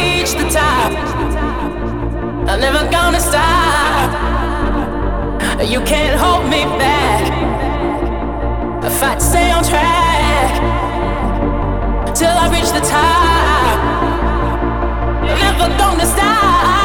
reach the top, I'm never gonna stop. You can't hold me back. I fight to stay on track till I reach the top. I'm never gonna stop.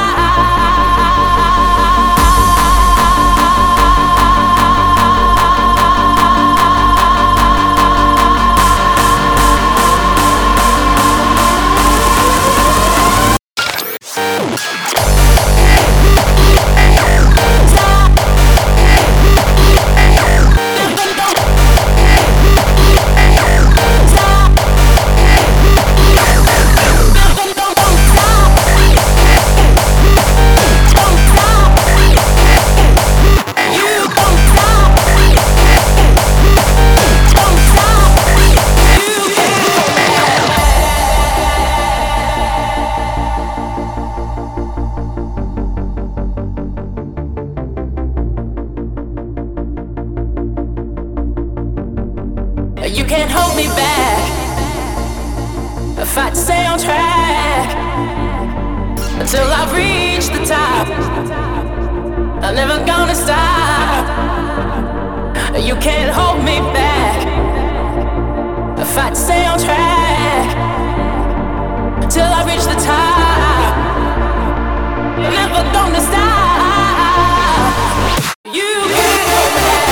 You can't hold me back. I fight to stay on track until I reach the top. I'm never gonna stop. You can't hold me back. I fight to stay on track till I reach the top. I'm never gonna stop. You can't hold me back.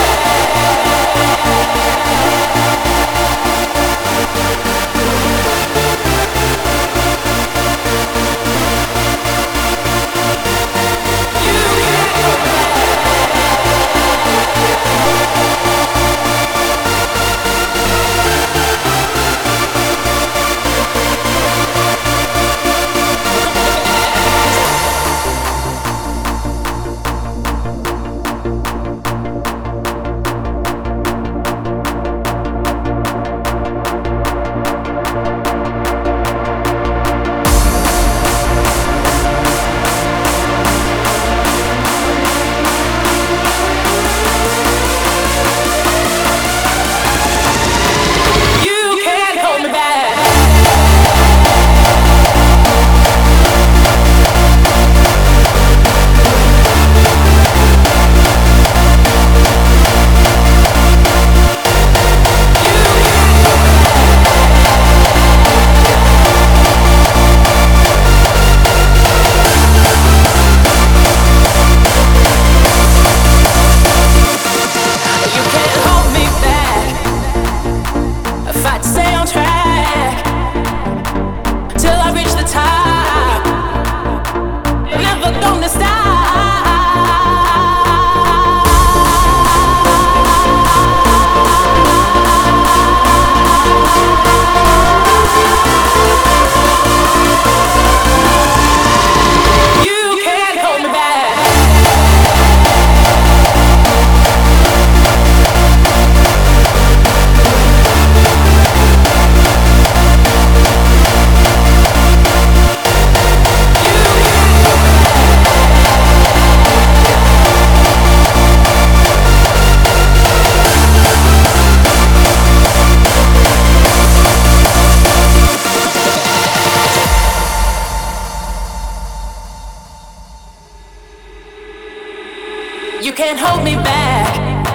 You can't hold me back.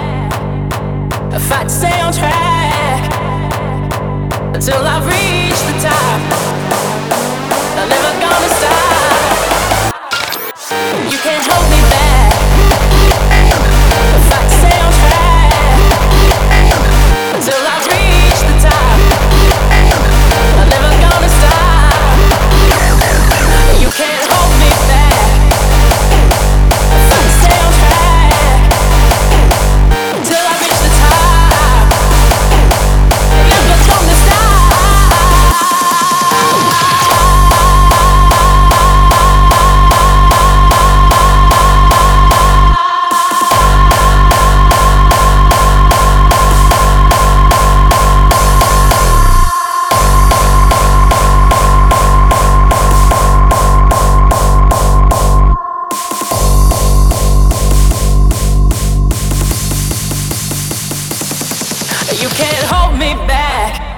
I fight to stay on track until I reach the top. I'm never gonna stop. You can't hold me back. I fight to stay on track until I reach the top. I'm never gonna stop. You can't hold me back. I fight to stay on track till I reach the top. I'm never gonna stop. You can't hold me back.